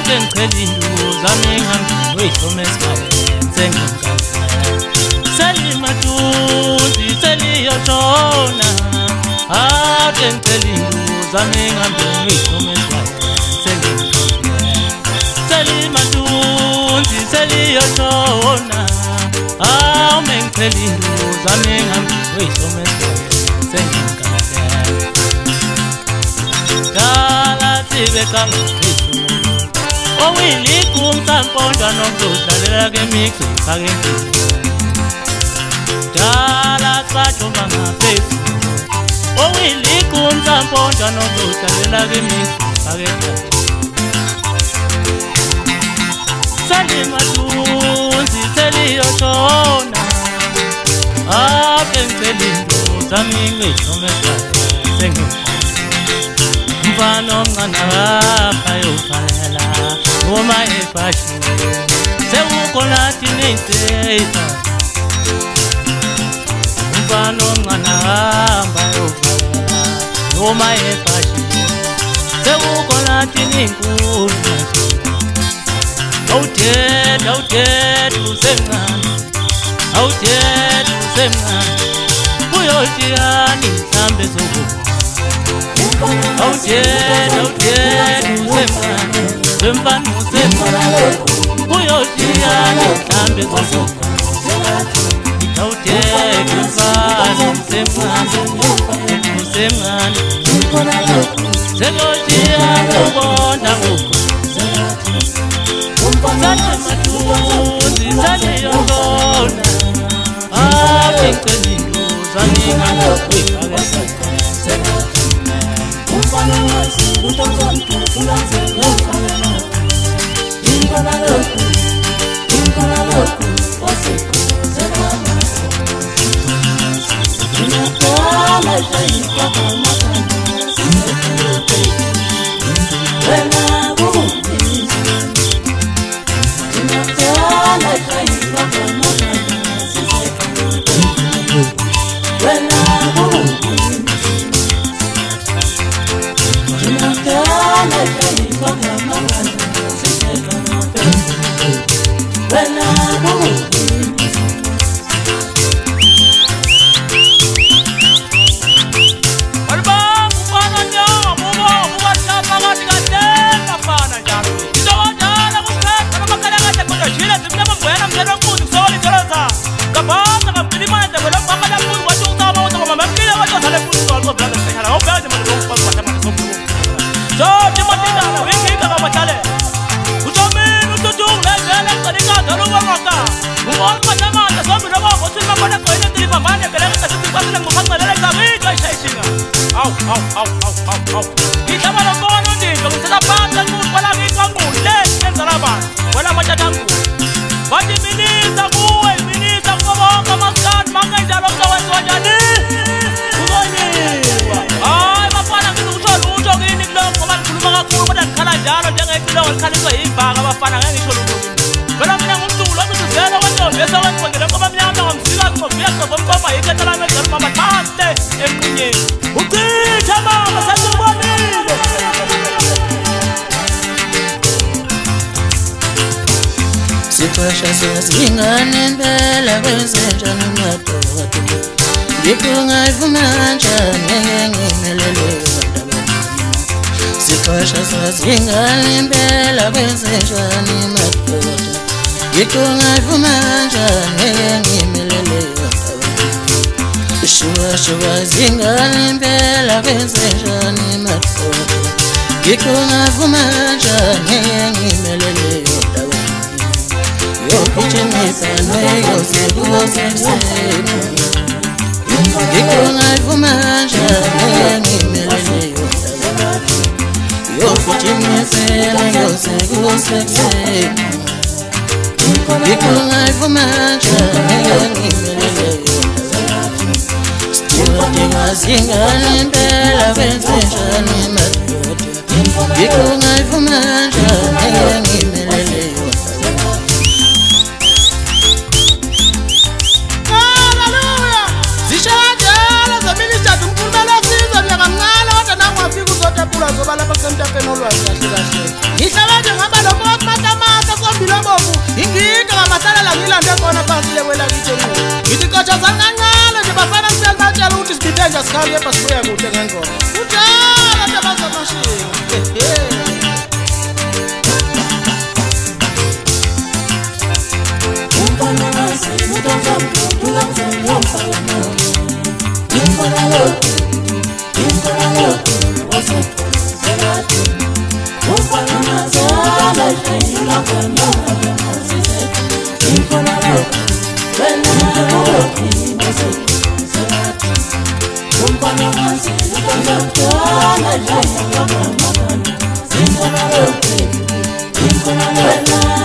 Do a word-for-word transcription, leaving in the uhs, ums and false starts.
ake ngicela induku zami ngihambe ngiyohloma esigabeni sengimkazela selimaduzi seliyoshona ake ngicela induku zami ngihambe ngiyohloma esigabeni sengimkazela selimaduzi seliyoshona ake ngicela induku zami ngihambe ngiyohloma esigabeni sengimkazela dala tibe kamafisi owili kumtamponjwa nokudlalela kemixi kakempilo dala sajomba ngafesi owili kumtamponjwa nokudlalela kemixi kakempilo selimaduzi seliyoshona ake ngicela induku zami ngiyohloma esigabeni sengimkazela mfana omncane apha yokufalela noma ebhashini sewukhona thina inseyisa mfana omncane apha yokufalela noma ebhashini sewukhona thina inkulu awudede awudede usemncane awudede usemncane kuyothiyani mhlambe zokuba awudede awudede usemncane semfana usemncane kuyothiyani mhlambe zokuba awudede mfana usemncane usemncane selothiyani ubona ngoku selimaduzi seliyobona ake ngicela induku zami ngihambe ngiyohloma umfana wasi utozonke ulanzela umfana ingana lokhu ingana lokhu wasikuze mama ngiyaqala shayika mama wena bubi ngiyaqala shayika mama wena bubi Au, au, au, au, au. Kita malam bono ni, kalau kita panjang pun malam ini kamu leh yang sarapan, malam macam tangku. Bagi mini taku, mini taku bawa kemaskan, makan jalan kawan saja ni. Bukannya, ay, apa nak itu usul usul ini kalau kawan belum mengaku pada kalah jalan jangan itu lawan kali itu iba, apa nak ini usul usul. Kalau kita untuk ulang itu segala macam biasa orang panggil kawan yang orang silat biasa kawan kawan ikan dalam dalam apa tante enggaknya. Okey, coba satu bani. Situasi sesingganan bela bersejan matu matu. Dikungai fumancan yang meleleh. Situasi sesingganan bela bersejan matu matu. Dikungai fumancan yang meleleh. Shua shua zingani mbela bezejani matfoto Gikuna fumaja nyengi melele yotawa Yo kichini sanwe yo sebu sebu Gikuna fumaja nyengi melele yotawa Yo kichini sanwe yo sebu sebu Gikuna fumaja nyengi melele yotawa Zingani mbela bezejani matfoto Gikuna fumaja nyengi melele yotawa Hallelujah! Zishadala zamini chatu mkumela siza myakamngala Wata nangwa fiku zote pula zobala pasemta penolwa Zishadala ngabalo Singachaza kancane nje bafana ngicela batshela ukuthi sibide nje sikhali yepha sibuya kuhle ngengoma. Kujala nje bazamashinga. Umfana nasi mutanza mkutula mzanyo mfana Umfana loku, umfana loku, wasetu, seratu Umfana nasi ala shayula kanya kanya sisetu Umfana loku, wena loku, wasetu, seratu Umfana nasi mutanza mkutula mzanyo mfana Umfana loku, umfana loku